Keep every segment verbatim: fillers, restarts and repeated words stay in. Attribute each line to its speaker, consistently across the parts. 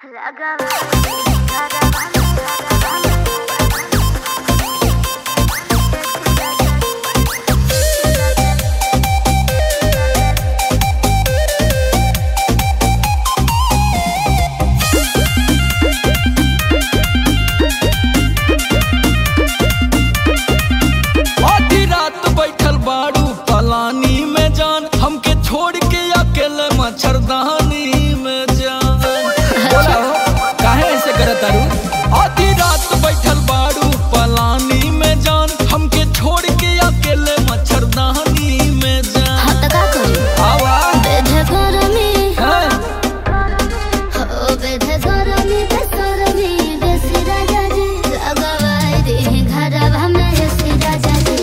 Speaker 1: मच्छरदानी में जान बोला हो काहे ऐसे करत तारू। आधी रात बैठल बाड़ू पलानी में जान, हमके छोड़ के अकेले मच्छरदानी में जान।
Speaker 2: हाँ तो का करी
Speaker 1: आवा
Speaker 2: बेधे गरमी
Speaker 1: है
Speaker 2: हो बेधे गरमी बेसरमी बेसी राजा जी लगवाई दे घरवा में बेसी राजा जी।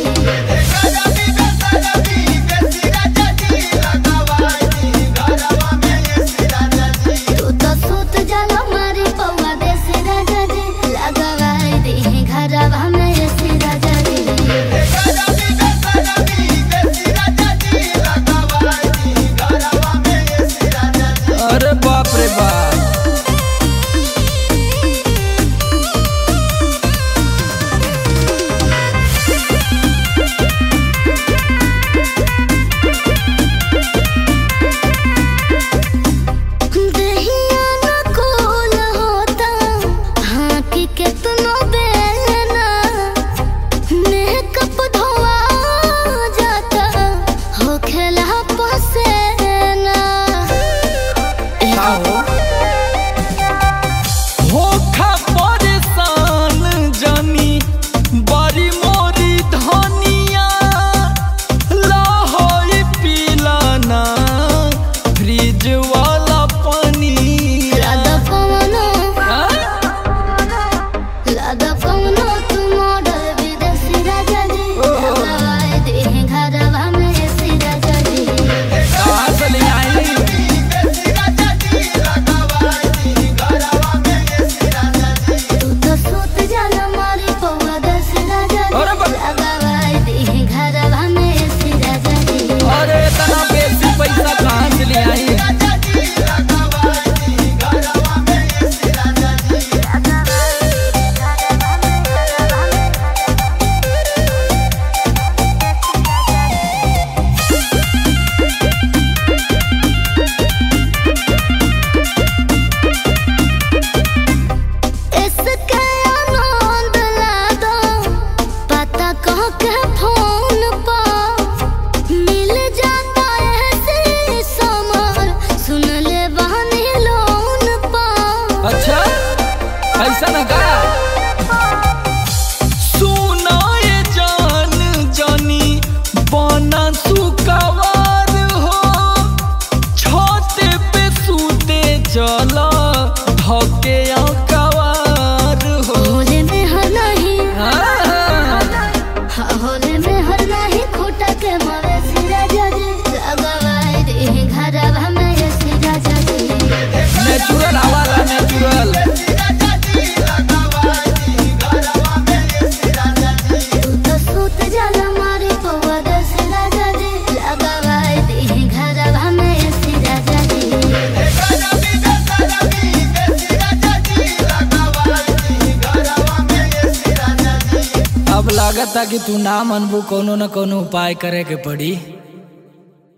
Speaker 1: अरे बाप रे बाप ऐसा न का सुना ये जान जानी बना सुकवार हो, छाते पे सूते चला धके कवार हो।
Speaker 2: होले में हर नहीं
Speaker 1: हाँ
Speaker 2: होले में हर नहीं खोटा के मारे सिरा जाजे लगवाई दे घरवा में सिरा जाजे।
Speaker 1: नेचुरल आवाज नेचुरल अब लागता कि तू ना मनबू कोनो न कोनो उपाय करे के पड़ी।